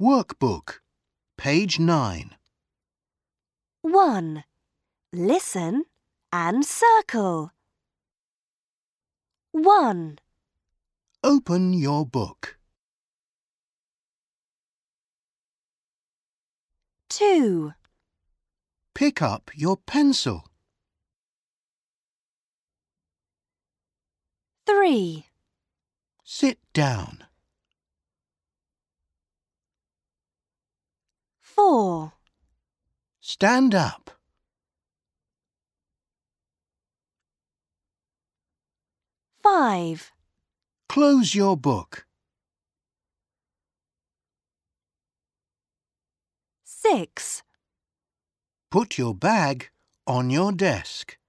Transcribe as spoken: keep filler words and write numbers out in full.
Workbook, page nine. one. Listen and circle. one. Open your book. two. Pick up your pencil. three. Sit down. four. Stand up. five. Close your book. six. Put your bag on your desk.